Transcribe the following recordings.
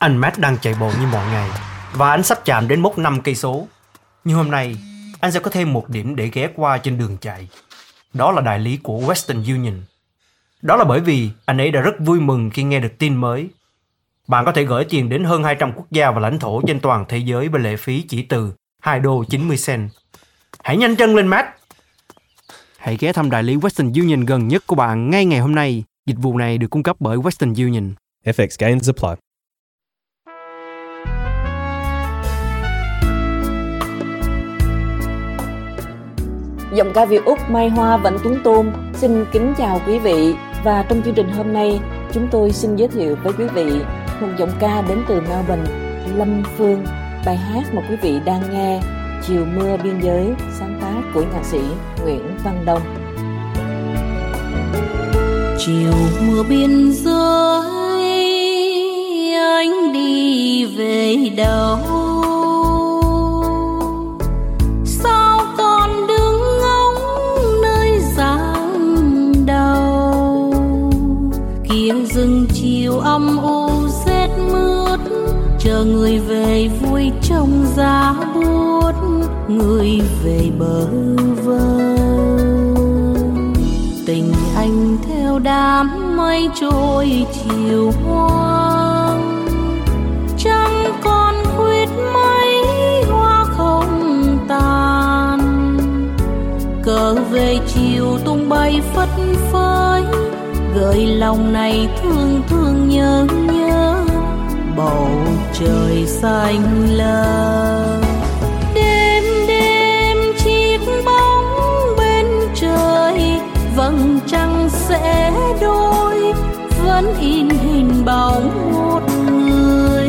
Anh Matt đang chạy bộ như mọi ngày và anh sắp chạm đến mốc 5 cây số. Nhưng hôm nay, anh sẽ có thêm một điểm để ghé qua trên đường chạy. Đó là đại lý của Western Union. Đó là bởi vì anh ấy đã rất vui mừng khi nghe được tin mới. Bạn có thể gửi tiền đến hơn 200 quốc gia và lãnh thổ trên toàn thế giới với lệ phí chỉ từ $2.90. Hãy nhanh chân lên, Matt! Hãy ghé thăm đại lý Western Union gần nhất của bạn ngay ngày hôm nay. Dịch vụ này được cung cấp bởi Western Union. FX gains apply. Giọng ca Việt Úc Mai Hoa và anh Tuấn Tôn xin kính chào quý vị. Và trong chương trình hôm nay, chúng tôi xin giới thiệu với quý vị một giọng ca đến từ Melbourne, Lâm Phương. Bài hát mà quý vị đang nghe, Chiều mưa biên giới, sáng tác của nhạc sĩ Nguyễn Văn Đông. Chiều mưa biên giới, anh đi về đâu? Sao còn đứng ngóng nơi giang đầu? Kia rừng chiều âm u rét mướt, chờ người về vui trong giá buốt, người về bơ vơ. Tình anh theo đám mây trôi chiều hoang, chẳng còn khuyết mấy hoa không tàn. Cờ về chiều tung bay phất phới, gợi lòng này thương thương nhớ nhớ. Bầu trời xanh lờ, đêm đêm chiếc bóng bên trời, vầng trăng sẽ đôi, vẫn in hình bóng một người.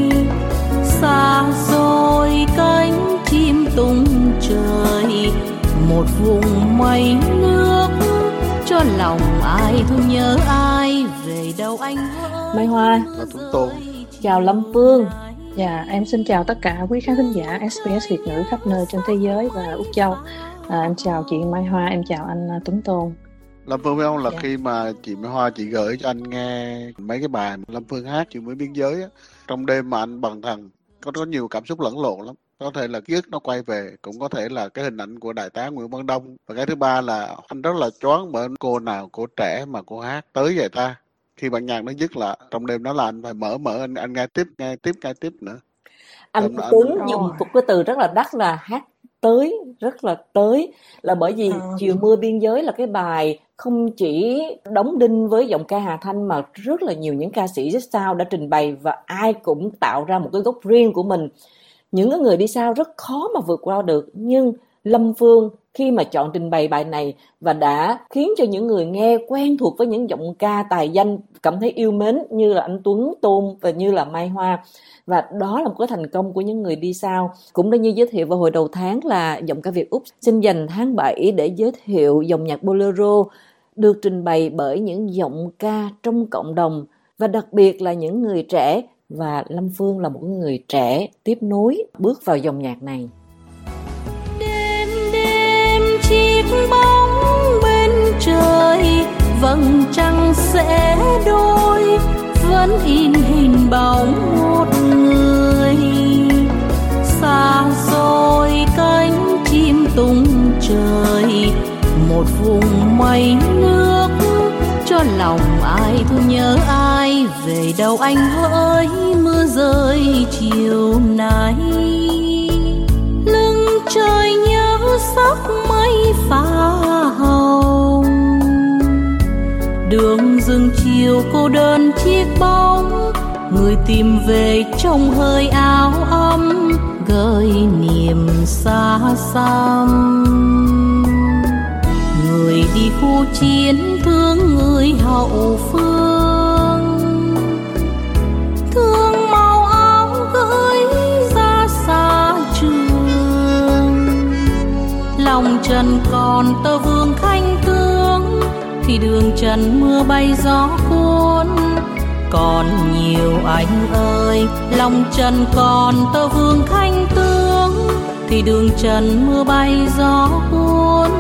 Xa rồi cánh chim tung trời, một vùng mây nước, cho lòng ai thương nhớ ai, về đâu anh hỡi. Mai Hoa, chào Lâm Phương. Dạ, em xin chào tất cả quý khán thính giả SBS Việt ngữ khắp nơi trên thế giới và Úc Châu. Em chào chị Mai Hoa, em chào anh Tuấn Tôn. Lâm Phương biết không, là khi mà chị Mai Hoa chị gửi cho anh nghe mấy cái bài Lâm Phương hát Chiều mưa biên giới á, trong đêm mà anh bần thần có nhiều cảm xúc lẫn lộn lắm. Có thể là ký ức nó quay về, cũng có thể là cái hình ảnh của đại tá Nguyễn Văn Đông, và cái thứ ba là anh rất là choáng bởi cô nào cô trẻ mà cô hát tới vậy ta. Khi bản nhạc nó dứt là trong đêm đó là anh phải mở anh nghe tiếp nữa. Anh Tuấn dùng một cái từ rất là đắt là hát tới, rất là tới, là bởi vì Chiều mưa biên giới là cái bài không chỉ đóng đinh với giọng ca Hà Thanh mà rất là nhiều những ca sĩ rất sao đã trình bày, và ai cũng tạo ra một cái gốc riêng của mình. Những người đi sau rất khó mà vượt qua được, nhưng Lâm Phương khi mà chọn trình bày bài này và đã khiến cho những người nghe quen thuộc với những giọng ca tài danh cảm thấy yêu mến như là anh Tuấn Tôn và như là Mai Hoa. Và đó là một cái thành công của những người đi sau. Cũng đã như giới thiệu vào hồi đầu tháng là giọng ca Việt Úc xin dành tháng 7 để giới thiệu dòng nhạc bolero được trình bày bởi những giọng ca trong cộng đồng, và đặc biệt là những người trẻ, và Lâm Phương là một người trẻ tiếp nối bước vào dòng nhạc này. Đêm đêm chiếc bóng bên trời, vầng trăng sẽ đôi, vẫn in hình bóng một người. Xa rồi cánh chim tung trời, một vùng mây nước, cho lòng ai thương nhớ ai, về đâu anh hỡi mưa rơi chiều nay. Lưng trời nhớ sắc mây pha hồng, đường rừng chiều cô đơn chiếc bóng, người tìm về trong hơi áo ấm, gợi niềm xa xăm. Người đi khu chiến thương người hậu phương, thương màu áo gửi ra xa trường. Lòng trần còn tơ vương khanh tướng, thì đường trần mưa bay gió cuốn. Còn nhiều anh ơi, lòng trần còn tơ vương khanh tướng, thì đường trần mưa bay gió cuốn.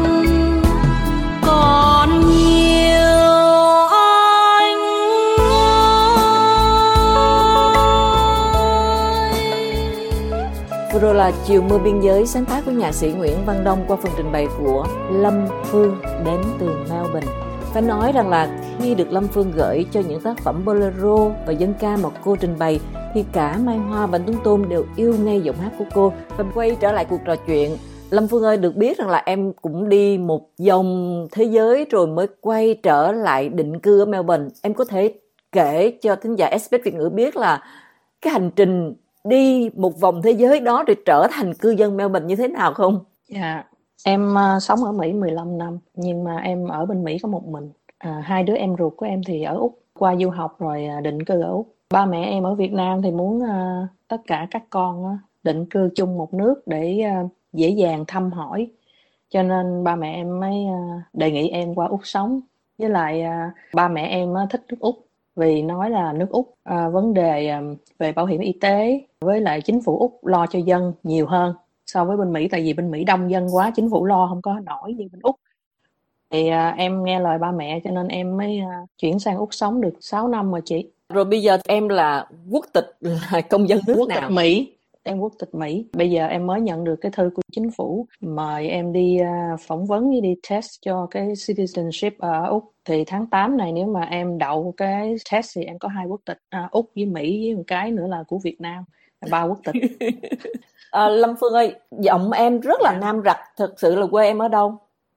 Còn nhiều anh ơi. rồi là Chiều Mưa Biên Giới, sáng tác của nhạc sĩ Nguyễn Văn Đông qua phần trình bày của Lâm Phương đến từ Melbourne. Phải nói rằng là khi được Lâm Phương gửi cho những tác phẩm bolero và dân ca mà cô trình bày thì cả Mai Hoa và Tuấn Tôn đều yêu ngay giọng hát của cô. Và quay trở lại cuộc trò chuyện, Lâm Phương ơi, được biết rằng là em cũng đi một vòng thế giới rồi mới quay trở lại định cư ở Melbourne. Em có thể kể cho thính giả SBS Việt ngữ biết là cái hành trình đi một vòng thế giới đó rồi trở thành cư dân Melbourne như thế nào không? Dạ, em sống ở Mỹ 15 năm, nhưng mà em ở bên Mỹ có một mình. Hai đứa em ruột của em thì ở Úc, qua du học rồi định cư ở Úc. Ba mẹ em ở Việt Nam thì muốn tất cả các con định cư chung một nước để dễ dàng thăm hỏi. Cho nên ba mẹ em mới đề nghị em qua Úc sống. Với lại ba mẹ em thích nước Úc vì nói là nước Úc vấn đề về bảo hiểm y tế với lại chính phủ Úc lo cho dân nhiều hơn so với bên Mỹ, tại vì bên Mỹ đông dân quá, chính phủ lo không có nổi như bên Úc. Thì em nghe lời ba mẹ cho nên em mới chuyển sang Úc sống được 6 năm rồi chị. Rồi bây giờ em là quốc tịch, là công dân nước Quốc nào? tịch Mỹ. Em quốc tịch Mỹ. Bây giờ em mới nhận được cái thư của chính phủ mời em đi phỏng vấn với đi test cho cái citizenship ở Úc. Thì tháng 8 này nếu mà em đậu cái test thì em có 2 quốc tịch, Úc với Mỹ, với một cái nữa là của Việt Nam, 3 quốc tịch. Lâm Phương ơi, giọng em rất là nam rặc, thực sự là quê em ở đâu?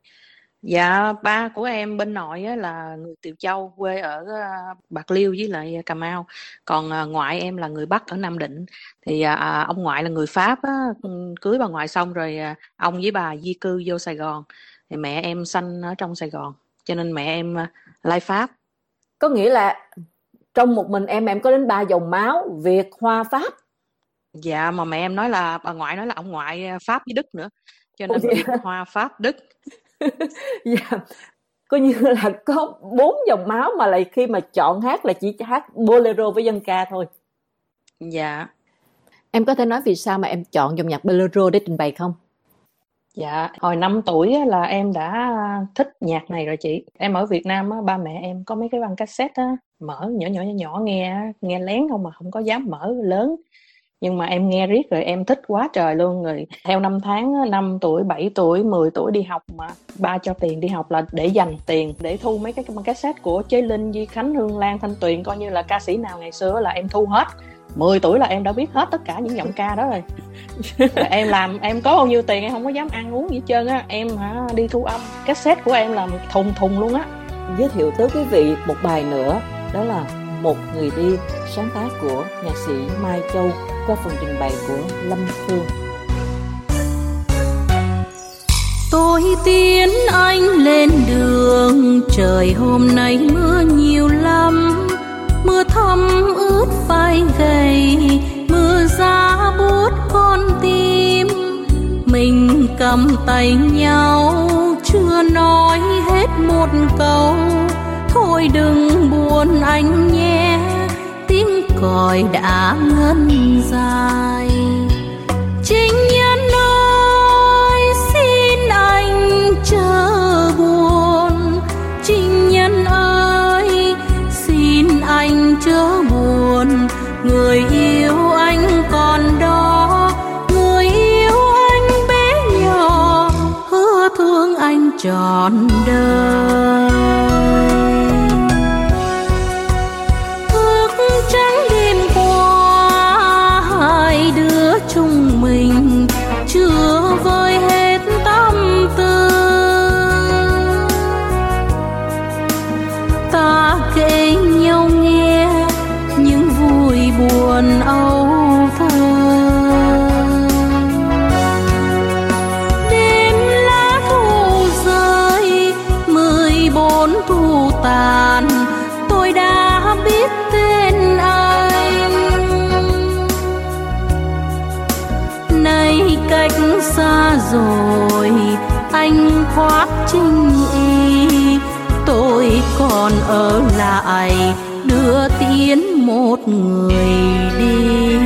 Dạ, ba của em bên nội á, là người Tiều Châu, quê ở Bạc Liêu với lại Cà Mau. Còn ngoại em là người Bắc ở Nam Định. Thì ông ngoại là người Pháp á, cưới bà ngoại xong rồi ông với bà di cư vô Sài Gòn. Thì mẹ em sanh ở trong Sài Gòn, cho nên mẹ em lai Pháp. Có nghĩa là trong một mình em có đến 3 dòng máu Việt, Hoa, Pháp. Dạ, mà mẹ em nói là bà ngoại nói là ông ngoại Pháp với Đức nữa, cho nên Việt, Hoa, Pháp, Đức. Dạ, coi như là có 4 dòng máu mà lại khi mà chọn hát là chỉ hát bolero với dân ca thôi. Dạ. Em có thể nói vì sao mà em chọn dòng nhạc bolero để trình bày không? Dạ, hồi 5 tuổi là em đã thích nhạc này rồi chị. Em ở Việt Nam ba mẹ em có mấy cái băng cassette mở nhỏ nghe lén không mà không có dám mở lớn. Nhưng mà em nghe riết rồi em thích quá trời luôn. Rồi theo năm tháng, 5 tuổi, 7 tuổi, 10 tuổi đi học mà ba cho tiền đi học là để dành tiền để thu mấy cái băng cassette của Chế Linh, Duy Khánh, Hương Lan, Thanh Tuyền, coi như là ca sĩ nào ngày xưa là em thu hết. 10 tuổi là em đã biết hết tất cả những giọng ca đó rồi. Em có bao nhiêu tiền em không có dám ăn uống gì hết trơn á. Em đi thu âm cassette của em làm thùng luôn á. Giới thiệu tới quý vị một bài nữa, đó là Một Người Đi, sáng tác của nhạc sĩ Mai Châu qua phần trình bày của Lâm Phương. Tôi tiến anh lên đường, trời hôm nay mưa nhiều lắm, mưa thấm ướt vai gầy, mưa giá buốt con tim. Mình cầm tay nhau chưa nói hết một câu, thôi đừng buồn anh nhé, tiếng còi đã ngân dài. Chính nhân ơi xin anh chớ buồn, chính nhân ơi xin anh chớ buồn. Người yêu anh còn đó, người yêu anh bé nhỏ, hứa thương anh trọn đời. Chúng mình chưa vơi hết tâm tư, ta kể nhau nghe những vui buồn âu thơ. Đêm lá thu rơi, 14 thu tàn, tôi đã biết tên anh. Nay cách xa rồi, anh khoác chinh y, tôi còn ở lại đưa tiễn một người đi.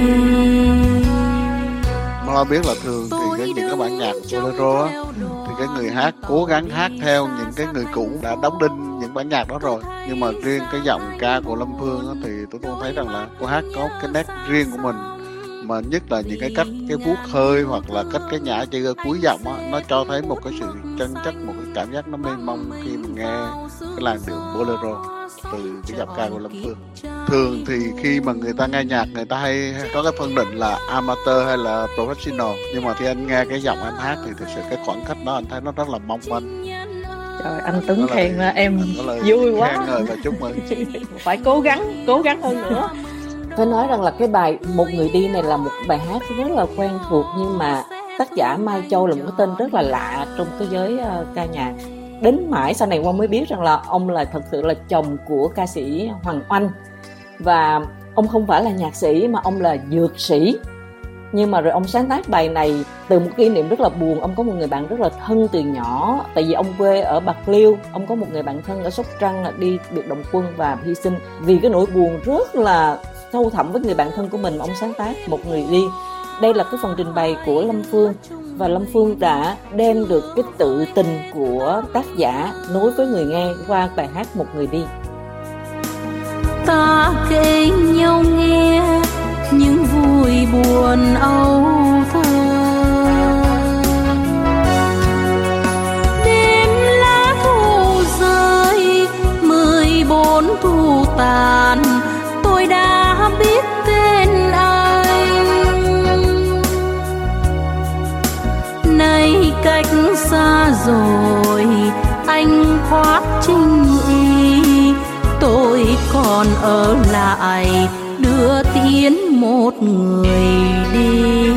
Nó biết là thường thì những cái bản nhạc bolero á, thì cái người hát cố gắng hát theo những cái người cũ đã đóng đinh những bản nhạc đó rồi. Nhưng mà riêng cái giọng ca của Lâm Phương á, thì tôi thấy rằng là cô hát có cái nét riêng của mình. mà nhất là những cái cách cái vuốt hơi hoặc là cách cái nhả chữ ở cuối giọng á, nó cho thấy một cái sự chân chất, một cái cảm giác nó mênh mông khi mà nghe cái làn điệu bolero từ cái giọng ca của Lâm Phương. Thường thì khi mà người ta nghe nhạc, người ta hay có cái phân định là amateur hay là professional, nhưng mà khi anh nghe cái giọng anh hát thì thực sự cái khoảng cách đó anh thấy nó rất là mong manh. Trời, anh Tuấn khen là em vui quá. Khen ngợi và chúc mừng. Phải cố gắng hơn nữa. Phải nói rằng là cái bài Một Người Đi này là một bài hát rất là quen thuộc, nhưng mà tác giả Mai Châu là một cái tên rất là lạ trong cái giới ca nhạc. Đến mãi sau này Quang mới biết rằng là ông là thật sự là chồng của ca sĩ Hoàng Oanh, và ông không phải là nhạc sĩ mà ông là dược sĩ. Nhưng mà rồi ông sáng tác bài này từ một kỷ niệm rất là buồn. Ông có một người bạn rất là thân từ nhỏ, tại vì ông quê ở Bạc Liêu, ông có một người bạn thân ở Sóc Trăng đi biệt động quân và hy sinh. Vì cái nỗi buồn rất là sâu thẳm với người bạn thân của mình, ông sáng tác Một Người Đi. Đây là cái phần trình bày của Lâm Phương, và Lâm Phương đã đem được cái tự tình của tác giả nối với người nghe qua bài hát Một Người Đi. Ta kể nhau nghe những vui buồn âu thơ, đêm lá thu rơi 14 thu tàn, tôi đã biết tên anh. Nay cách xa rồi anh khoác chinh y, tôi còn ở lại đưa tiến một người đi.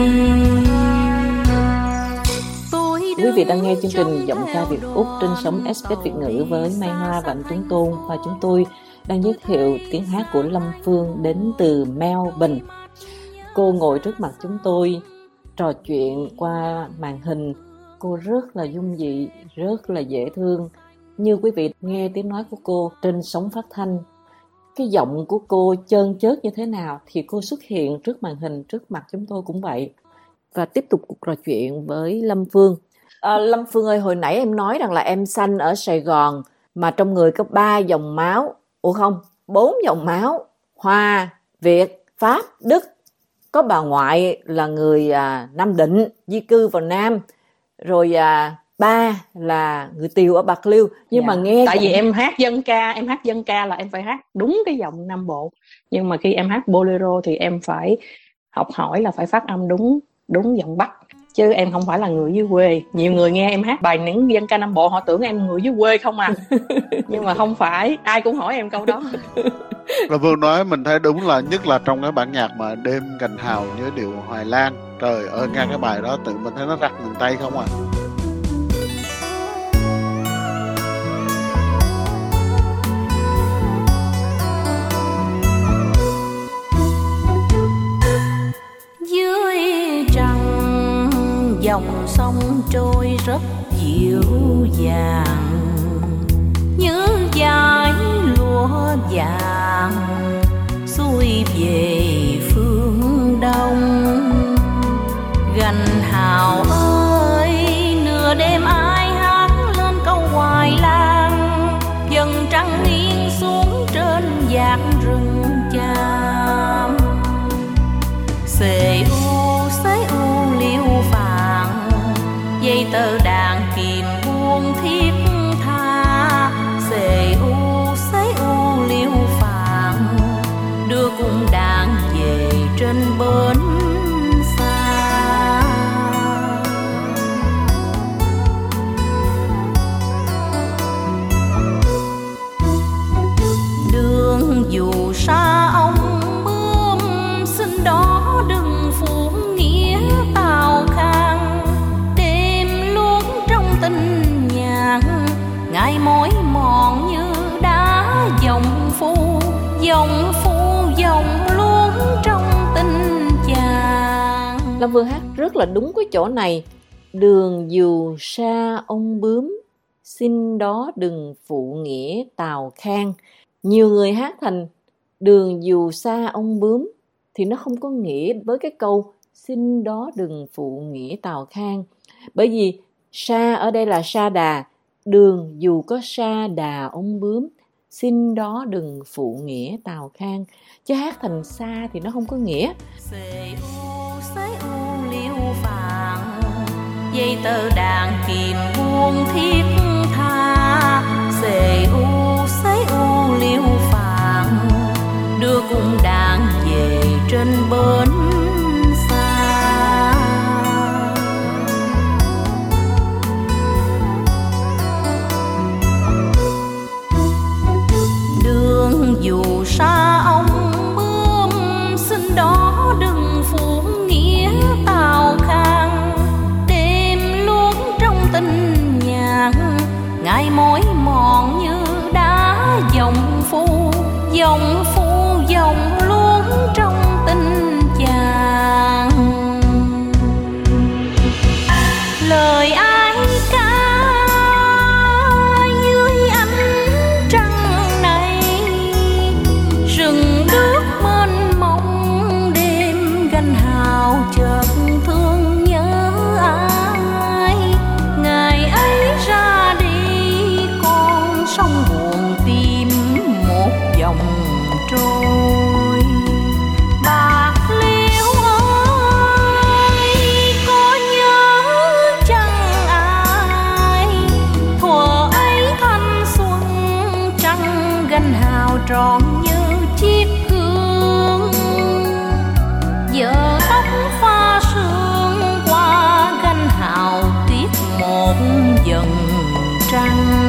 Quý vị đang nghe chương trình Giọng ca Việt Úc trên sóng SBS Việt ngữ với Mai Hoa và anh Tuấn Tôn, và chúng tôi đang giới thiệu tiếng hát của Lâm Phương đến từ Melbourne. Cô ngồi trước mặt chúng tôi trò chuyện qua màn hình. Cô rất là dung dị, rất là dễ thương. Như quý vị nghe tiếng nói của cô trên sóng phát thanh, cái giọng của cô trơn chớt như thế nào thì cô xuất hiện trước màn hình, trước mặt chúng tôi cũng vậy. Và tiếp tục cuộc trò chuyện với Lâm Phương. Lâm Phương ơi, hồi nãy em nói rằng là em sanh ở Sài Gòn mà trong người có 3 dòng máu. Ủa không, 4 dòng máu. Hoa, Việt, Pháp, Đức. Có bà ngoại là người Nam Định, di cư vào Nam. Rồi ba là người Tiều ở Bạc Liêu. Nhưng mà nghe tại vì em hát dân ca là em phải hát đúng cái giọng Nam Bộ. Nhưng mà khi em hát bolero thì em phải học hỏi là phải phát âm đúng giọng Bắc, chứ em không phải là người dưới quê. Nhiều người nghe em hát bài những dân ca Nam Bộ họ tưởng em người dưới quê không à. Nhưng mà không phải, ai cũng hỏi em câu đó. Là Vương nói mình thấy đúng, là nhất là trong cái bản nhạc mà Đêm Cành Hào Nhớ Điệu Hoài Lan. Trời ơi, nghe cái bài đó tự mình thấy nó rắc miền Tây không à. Dưới trăng dòng sông trôi rất dịu dàng, như dải lúa vàng xuôi về phương đông. Gành Hào ơi, nửa đêm ai hát lên câu Hoài Lan, dần trăng nghiêng xuống trên dạt rừng chàm. Xê u liêu vàng, dây tơ đàn kìm buông thiết tha. Xê u liêu vàng, đưa cung đàn về trên bến xa. Đường dù xa ông bướm, xin đó đừng phụ nghĩa tào khang. Đêm luôn trong tình nhạc, ngày mỏi mòn như đá dòng phu luôn trong tình chàng. Lâm Phương hát rất là đúng cái chỗ này. Đường dù xa ông bướm, xin đó đừng phụ nghĩa tào khang. Nhiều người hát thành đường dù xa ông bướm thì nó không có nghĩa với cái câu xin đó đừng phụ nghĩa tào khang. Bởi vì xa ở đây là sa đà, đường dù có sa đà ông bướm xin đó đừng phụ nghĩa Tào Khang. Chứ hát thành xa thì nó không có nghĩa. Xê u liêu phàng, dây tơ đàn kìm buông thiết tha. Xê u liêu phàng, đưa cung đàn về trên bến xa. Đường dù xa ông bướm, xin đó đừng phụ nghĩa Tào Khang. Đêm luôn trong tình nhạc, ngày mỏi mòn như đá dòng phu, dòng luôn trong tình chàng. Lời ai ca dưới ánh trăng này, rừng nước mênh mông đêm ganh hào chợt thương nhớ ai. Ngày ấy ra đi con sông buồn tìm một dòng trôi. Bạc Liêu ơi, có nhớ chăng ai, thuở ấy thanh xuân trăng ganh hào tròn như chiếc gương. Giờ tóc pha sương qua ganh hào tiếc một dần trăng.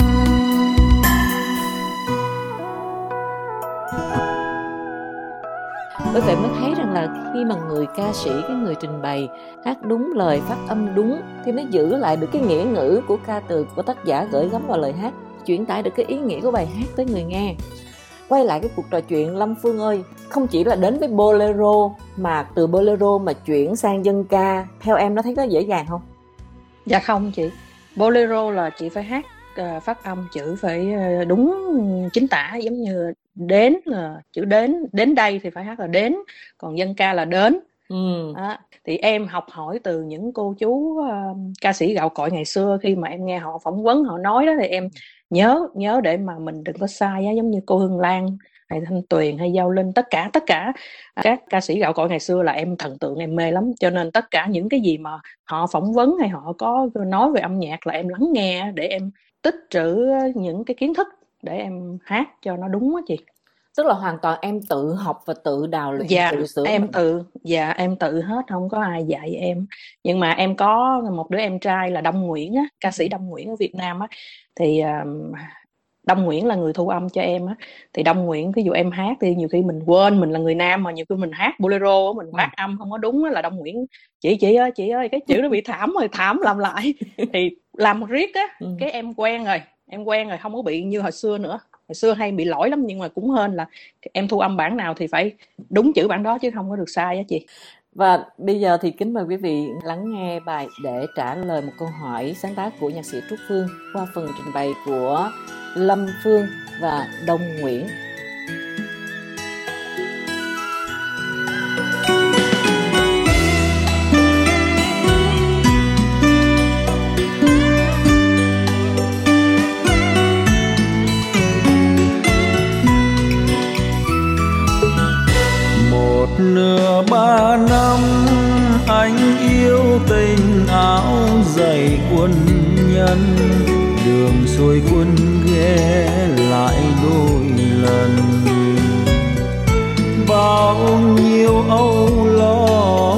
Bởi vậy mới thấy rằng là khi mà người ca sĩ, cái người trình bày hát đúng lời, phát âm đúng thì mới giữ lại được cái nghĩa ngữ của ca từ của tác giả gửi gắm vào lời hát, chuyển tải được cái ý nghĩa của bài hát tới người nghe. Quay lại cái cuộc trò chuyện, Lâm Phương ơi, không chỉ là đến với bolero mà từ bolero mà chuyển sang dân ca, theo em nó thấy có dễ dàng không? Dạ không chị. Bolero là chị phải hát phát âm chữ phải đúng chính tả, giống như đến là chữ đến đây thì phải hát là đến, còn dân ca là đến. Đó. Thì em học hỏi từ những cô chú ca sĩ gạo cội ngày xưa, khi mà em nghe họ phỏng vấn, họ nói đó thì em nhớ để mà mình đừng có sai á, giống như cô Hương Lan hay Thanh Tuyền hay Giao Linh, tất cả các ca sĩ gạo cội ngày xưa là em thần tượng, em mê lắm. Cho nên tất cả những cái gì mà họ phỏng vấn hay họ có nói về âm nhạc là em lắng nghe để em tích trữ những cái kiến thức để em hát cho nó đúng á chị. Tức là hoàn toàn em tự học và tự đào luyện, tự sửa em tự hết, không có ai dạy em. Nhưng mà em có một đứa em trai là Đông Nguyễn á, ca sĩ Đông Nguyễn ở Việt Nam á, thì Đông Nguyễn là người thu âm cho em á. Thì Đông Nguyễn, ví dụ em hát thì nhiều khi mình quên mình là người nam, mà nhiều khi mình hát bolero mình phát âm không có đúng á, là Đông Nguyễn chị ơi cái chữ nó bị thảm rồi, thảm làm lại. Thì làm một riết á, cái em quen rồi, không có bị như hồi xưa nữa. Hồi xưa hay bị lỗi lắm, nhưng mà cũng hên là em thu âm bản nào thì phải đúng chữ bản đó chứ không có được sai á chị. Và bây giờ thì kính mời quý vị lắng nghe bài để trả lời một câu hỏi sáng tác của nhạc sĩ Trúc Phương qua phần trình bày của Lâm Phương và Đông Nguyễn. Nửa 3 năm anh yêu tình áo dày quân nhân, đường xuôi quân ghé lại đôi lần. Bao nhiêu âu lo,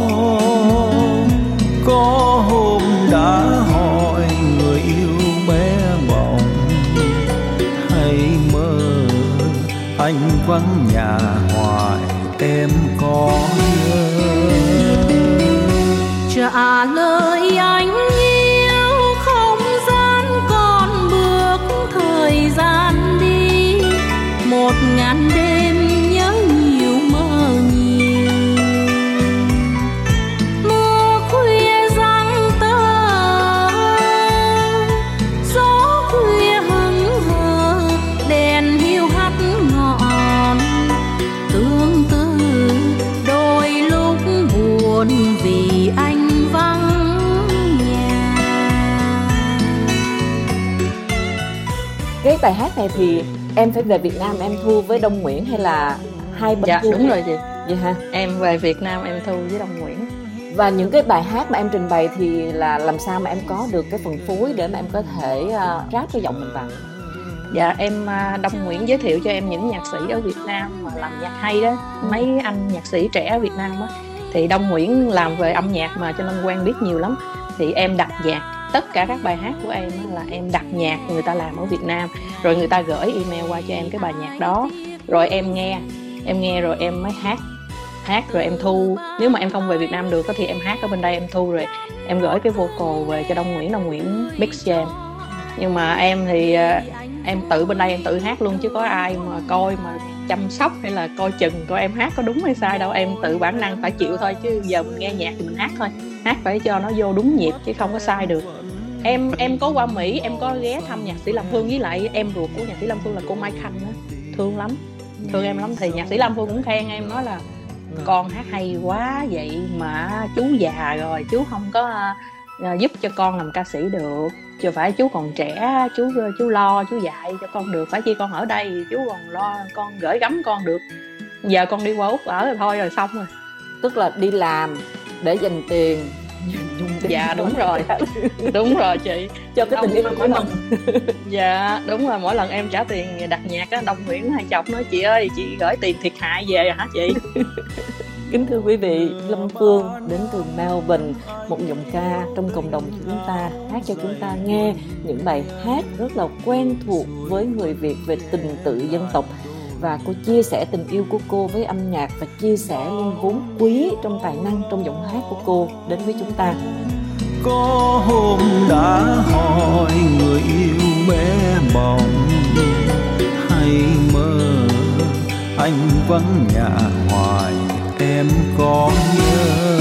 có hôm đã hỏi người yêu bé bỏng, hay mơ anh vắng nhà hoài em có nhớ. Trả lời anh yêu, không gian còn bước thời gian đi. 1000 đêm nhớ nhiều mơ nhiều, mưa khuya giăng tơ, gió khuya hững hờ, đèn hiu hắt ngọn. Tương tư đôi lúc buồn vì anh vắng nhà. Cái bài hát này thì Em phải về Việt Nam em thu với Đông Nguyễn hay là hai bên Dạ thu? đúng rồi chị. Vậy hả? Em về Việt Nam em thu với Đông Nguyễn. Và những cái bài hát mà em trình bày thì là làm sao mà em có được cái phần phối để mà em có thể ráp cái giọng mình vào? Dạ Đông Nguyễn giới thiệu cho em những nhạc sĩ ở Việt Nam mà làm nhạc hay đó, mấy anh nhạc sĩ trẻ ở Việt Nam á, thì Đông Nguyễn làm về âm nhạc mà cho nên quen biết nhiều lắm. Thì em đặt nhạc, tất cả các bài hát của em là em đặt nhạc người ta làm ở Việt Nam, rồi người ta gửi email qua cho em cái bài nhạc đó, rồi em nghe rồi em mới hát rồi em thu. Nếu mà em không về Việt Nam được thì em hát ở bên đây em thu, rồi em gửi cái vocal về cho Đông Nguyễn mix cho em. Nhưng mà em thì em tự bên đây em tự hát luôn, chứ có ai mà coi mà chăm sóc hay là coi chừng coi em hát có đúng hay sai đâu. Em tự bản năng phải chịu thôi, chứ giờ mình nghe nhạc thì mình hát thôi, hát phải cho nó vô đúng nhịp chứ không có sai được. Em có qua Mỹ, em có ghé thăm nhạc sĩ Lâm Phương, với lại em ruột của nhạc sĩ Lâm Phương là cô Mai Khanh đó, thương em lắm. Thì nhạc sĩ Lâm Phương cũng khen em, nói là con hát hay quá vậy mà chú già rồi chú không có giúp cho con làm ca sĩ được, chứ phải chú còn trẻ, chú lo chú dạy cho con được, phải chi con ở đây chú còn lo con gửi gắm con được, giờ con đi qua Úc ở rồi thôi rồi xong rồi. Tức là đi làm để dành tiền dùng tiền. Dạ đúng rồi chị, cho cái tình yêu của mình. Dạ đúng rồi, mỗi lần em trả tiền đặt nhạc á, Đông Nguyễn hay chọc nói chị ơi chị gửi tiền thiệt hại về hả chị. Kính thưa quý vị, Lâm Phương đến từ Melbourne, một giọng ca trong cộng đồng chúng ta, hát cho chúng ta nghe những bài hát rất là quen thuộc với người Việt về tình tự dân tộc. Và cô chia sẻ tình yêu của cô với âm nhạc và chia sẻ luôn vốn quý trong tài năng, trong giọng hát của cô đến với chúng ta. Có hôm đã hỏi người yêu bé bỏng, hay mơ anh vắng nhà hoài em có nhớ.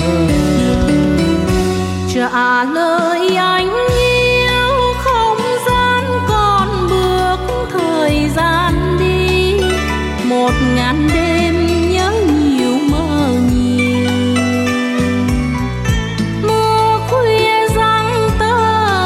Trả lời anh yêu, không gian còn bước thời gian đi, 1000 đêm nhớ nhiều mơ nhiều. Mưa khuya giăng tơ,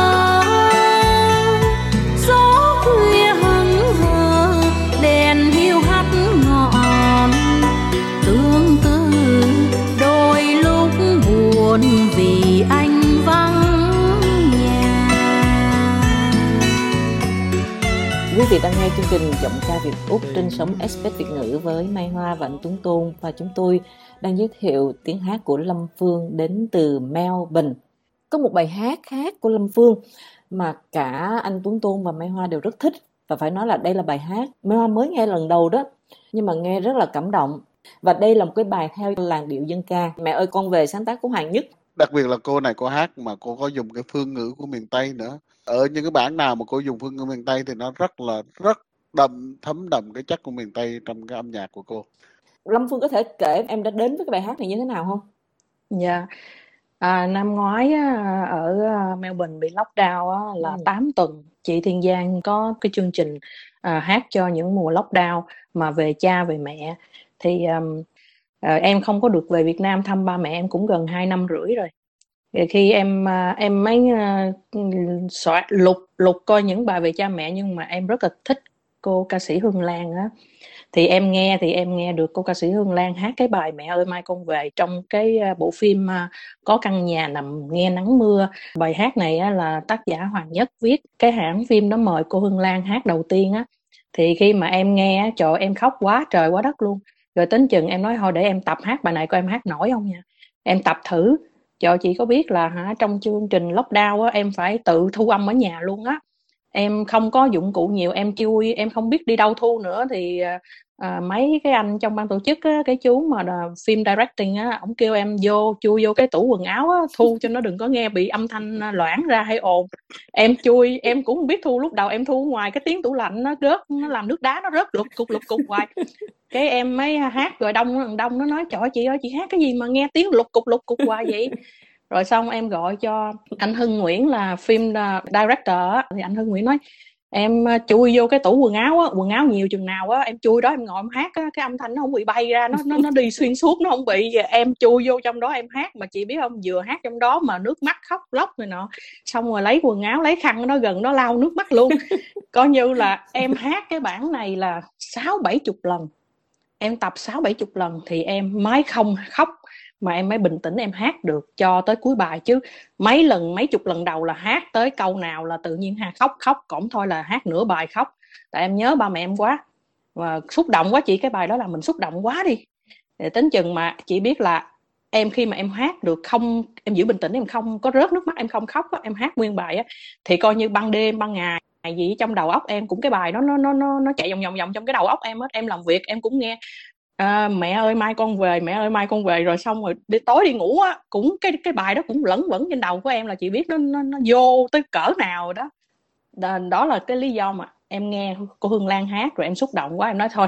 gió khuya hững hờ, đèn hiu hắt ngọn, tương tư đôi lúc buồn vì anh vắng nhà. Quý vị đang nghe chương trình Giọng ca Việt Úc trên sóng SBS Việt ngữ với Mai Hoa và anh Tuấn Tôn, và chúng tôi đang giới thiệu tiếng hát của Lâm Phương đến từ Melbourne. Có một bài hát khác của Lâm Phương mà cả anh Tuấn Tôn và Mai Hoa đều rất thích, và phải nói là đây là bài hát Mai Hoa mới nghe lần đầu đó, nhưng mà nghe rất là cảm động. Và đây là một cái bài theo làn điệu dân ca, Mẹ ơi con về, sáng tác của Hoàng Nhất. Đặc biệt là cô này cô hát mà cô có dùng cái phương ngữ của miền Tây nữa. Ở những cái bản nào mà cô dùng phương ngữ miền Tây thì nó rất thấm đậm cái chất của miền Tây trong cái âm nhạc của cô. Lâm Phương có thể kể em đã đến với cái bài hát này như thế nào không? Dạ năm ngoái ở Melbourne bị lockdown là 8 tuần, chị Thiên Giang có cái chương trình hát cho những mùa lockdown mà về cha về mẹ. Thì em không có được về Việt Nam thăm ba mẹ em cũng gần 2 năm rưỡi rồi. Thì khi em mới lục coi những bài về cha mẹ, nhưng mà em rất là thích cô ca sĩ Hương Lan á. Thì em nghe được cô ca sĩ Hương Lan hát cái bài Mẹ ơi mai con về trong cái bộ phim Có căn nhà nằm nghe nắng mưa. Bài hát này là tác giả Hoàng Nhất viết, cái hãng phim đó mời cô Hương Lan hát đầu tiên á. Thì khi mà em nghe, trời em khóc quá trời quá đất luôn. Rồi tính chừng em nói thôi để em tập hát bài này coi em hát nổi không nha. Em tập thử. Trời, chị có biết là trong chương trình lockdown em phải tự thu âm ở nhà luôn á. Em không có dụng cụ nhiều, em chui, em không biết đi đâu thu nữa. Thì mấy cái anh trong ban tổ chức cái chú mà phim directing ổng kêu em chui vô cái tủ quần áo thu cho nó đừng có nghe bị âm thanh loãng ra hay ồn. Em chui, em cũng không biết thu. Lúc đầu em thu ngoài cái tiếng tủ lạnh nó rớt, nó làm nước đá nó rớt lục cục hoài. Cái em mới hát, rồi đông nó nói trời ơi chị ơi, chị hát cái gì mà nghe tiếng lục cục hoài vậy. Rồi xong em gọi cho anh Hưng Nguyễn là phim director thì anh Hưng Nguyễn nói em chui vô cái tủ quần áo á, quần áo nhiều chừng nào á em chui đó em ngồi em hát á, cái âm thanh nó không bị bay ra, nó đi xuyên suốt, nó không bị, em chui vô trong đó em hát. Mà chị biết không, vừa hát trong đó mà nước mắt khóc lóc rồi nọ, xong rồi lấy quần áo lấy khăn nó gần nó lau nước mắt luôn. Coi như là em hát cái bản này là 60-70 lần, em tập 60-70 lần thì em mới không khóc, mà em mới bình tĩnh em hát được cho tới cuối bài. Chứ mấy chục lần đầu là hát tới câu nào là tự nhiên khóc cổng thôi là hát nửa bài khóc. Tại em nhớ ba mẹ em quá và xúc động quá chị, cái bài đó là mình xúc động quá đi. Để tính chừng mà chị biết là em khi mà em hát được không, em giữ bình tĩnh, em không có rớt nước mắt, em không khóc á, em hát nguyên bài á, thì coi như ban đêm ban ngày gì trong đầu óc em cũng cái bài đó nó chạy vòng trong cái đầu óc em hết. Em làm việc em cũng nghe mẹ ơi mai con về, mẹ ơi mai con về, rồi xong rồi tối đi ngủ á cũng cái bài đó cũng lẫn vẩn trên đầu của em, là chị biết nó vô tới cỡ nào đó. Đó là cái lý do mà em nghe cô Hương Lan hát rồi em xúc động quá, em nói thôi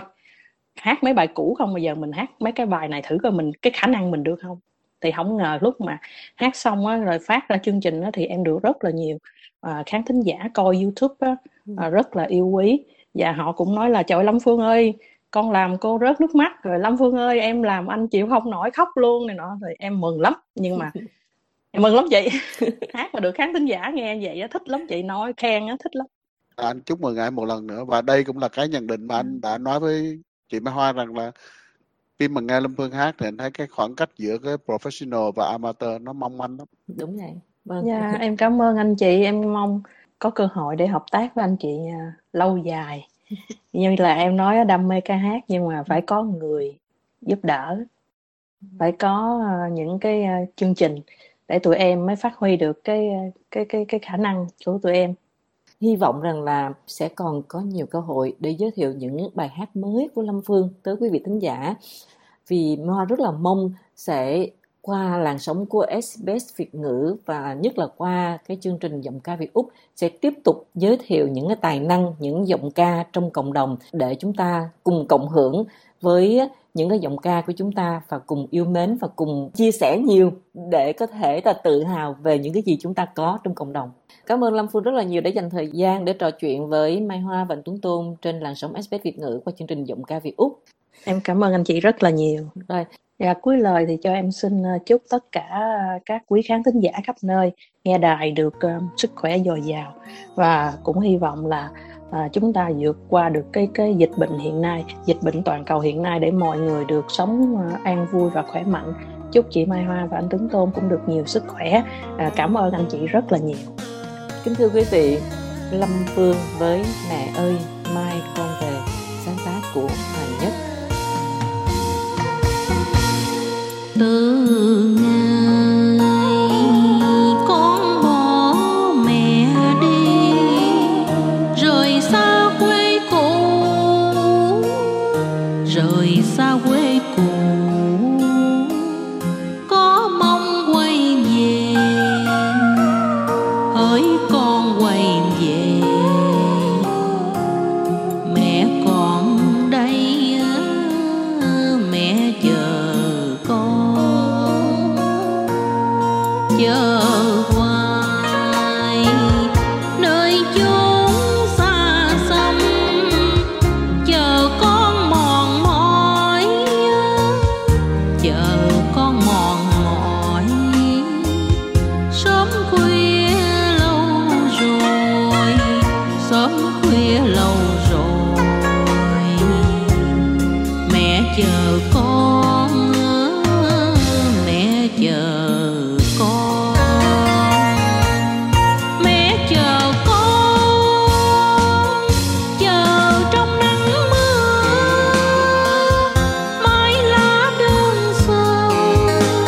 hát mấy bài cũ không, bây giờ mình hát mấy cái bài này thử coi mình cái khả năng mình được không. Thì không ngờ lúc mà hát xong á rồi phát ra chương trình á thì em được rất là nhiều khán thính giả coi YouTube á, rất là yêu quý, và họ cũng nói là trời ơi Lâm Phương ơi, con làm cô rớt nước mắt, rồi Lâm Phương ơi em làm anh chịu không nổi khóc luôn này nọ. Rồi em mừng lắm, nhưng mà em mừng lắm chị. Hát mà được khán thính giả nghe vậy á, thích lắm chị, nói khen á, thích lắm. Anh chúc mừng em một lần nữa, và đây cũng là cái nhận định mà anh đã nói với chị Mai Hoa rằng là khi mà nghe Lâm Phương hát thì anh thấy cái khoảng cách giữa cái professional và amateur nó mong manh lắm. Đúng vậy. Vâng. Dạ, em cảm ơn anh chị, em mong có cơ hội để hợp tác với anh chị lâu dài. Như là em nói đam mê ca hát nhưng mà phải có người giúp đỡ, phải có những cái chương trình để tụi em mới phát huy được cái khả năng của tụi em. Hy vọng rằng là sẽ còn có nhiều cơ hội để giới thiệu những bài hát mới của Lâm Phương tới quý vị thính giả. Vì Hoa rất là mong sẽ qua làn sóng của SBS Việt ngữ và nhất là qua cái chương trình Giọng ca Việt Úc sẽ tiếp tục giới thiệu những cái tài năng, những giọng ca trong cộng đồng để chúng ta cùng cộng hưởng với những cái giọng ca của chúng ta và cùng yêu mến và cùng chia sẻ nhiều để có thể ta tự hào về những cái gì chúng ta có trong cộng đồng. Cảm ơn Lâm Phương rất là nhiều đã dành thời gian để trò chuyện với Mai Hoa và anh Tuấn Tôn trên làn sóng SBS Việt ngữ qua chương trình Giọng ca Việt Úc. Em cảm ơn anh chị rất là nhiều. Rồi, và cuối lời thì cho em xin chúc tất cả các quý khán thính giả khắp nơi nghe đài được sức khỏe dồi dào, và cũng hy vọng là chúng ta vượt qua được cái dịch bệnh hiện nay, dịch bệnh toàn cầu hiện nay, để mọi người được sống an vui và khỏe mạnh. Chúc chị Mai Hoa và anh Tuấn Tôn cũng được nhiều sức khỏe. Cảm ơn anh chị rất là nhiều. Kính thưa quý vị, Lâm Phương với Mẹ ơi mai con về, sáng tác của Hoàng Nhất. Từ ngày con bỏ mẹ đi rời xa quê cũ, rời xa quê cũ, có mong quay về, hỡi con quay về, mẹ còn đây, mẹ chờ con, chờ hoài nơi chốn xa xăm, chờ con mòn mỏi, chờ con mòn mỏi, sớm khuya lâu rồi, sớm khuya lâu rồi, mẹ chờ con, mẹ chờ con, mẹ chờ con, chờ trong nắng mưa, mái lá đơn sơ,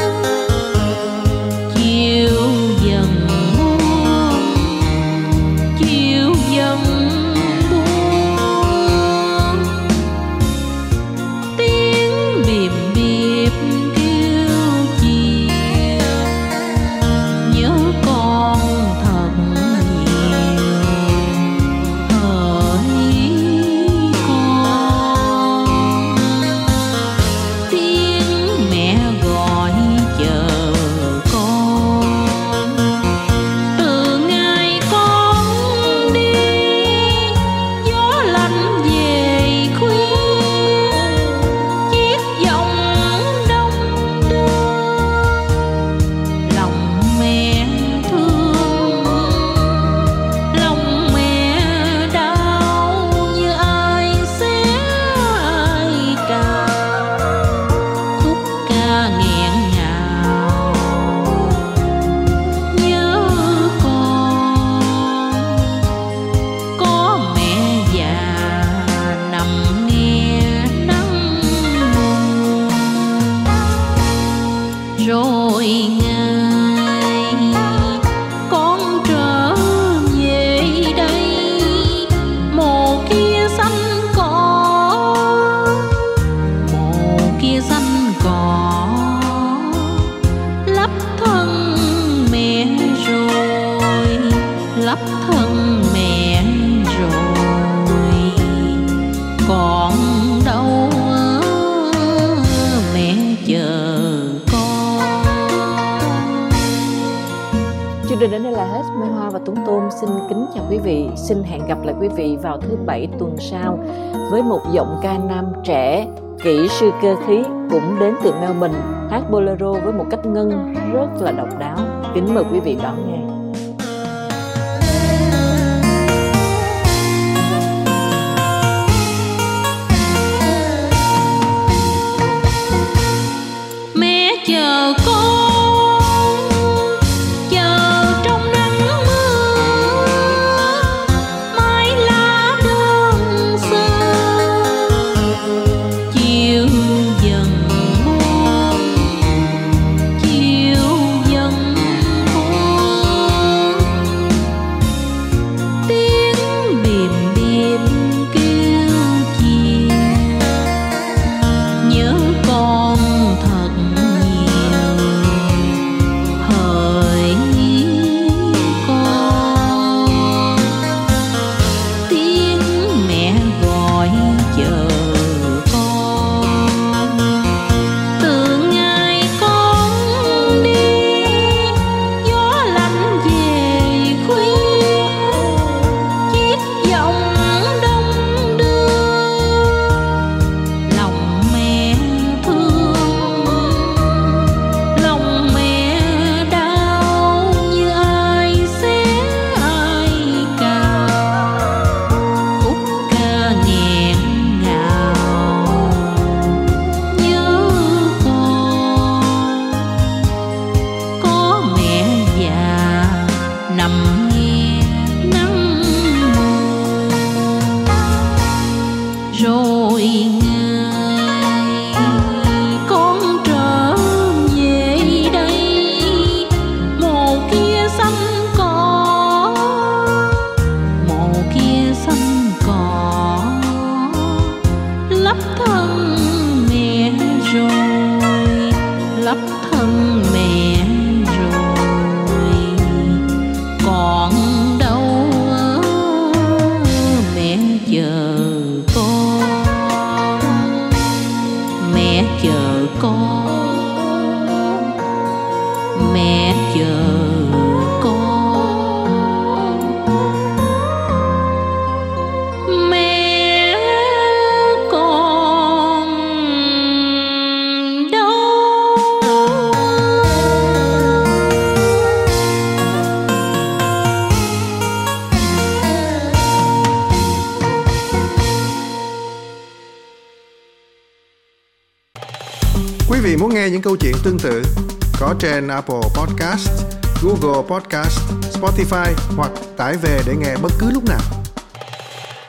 rồi ngày con trở về đây, mồ kia xanh cỏ, mồ kia xanh cỏ lấp thân mẹ rồi, lấp thân mẹ rồi, còn đâu mẹ chờ con. Chương trình đến đây là hết. Mai Hoa và Tuấn Tôn xin kính chào quý vị. Xin hẹn gặp lại quý vị vào thứ Bảy tuần sau với một giọng ca nam trẻ, kỹ sư cơ khí, cũng đến từ Melbourne, hát bolero với một cách ngân rất là độc đáo. Kính mời quý vị đón nghe. Mẹ chờ con, chờ trong nắng mưa, mái lá đơn sơ, chiều dần buông, chiều dần buông, tiếng bìm bìm kêu chiều, nhớ con thật nhiều, hỡi con, tiếng mẹ gọi chờ con. Từ ngày con đi, gió lạnh về khuya, chiếc vòng đông đưa, lòng mẹ thương, lòng mẹ đau như ai xé ai cào, khúc ca nghẹn ngào nhớ con. Có mẹ già nằm nghe nắng mưa, rồi ngày con trở về đây, mồ kia xanh cỏ, mồ kia xanh cỏ lấp thân mẹ rồi, lấp thân mẹ rồi, còn đâu mẹ chờ con, mẹ chờ con, mẹ chờ con, mẹ còn đâu. Quý vị muốn nghe những câu chuyện tương tự có trên Apple Podcast, Google Podcast, Spotify hoặc tải về để nghe bất cứ lúc nào.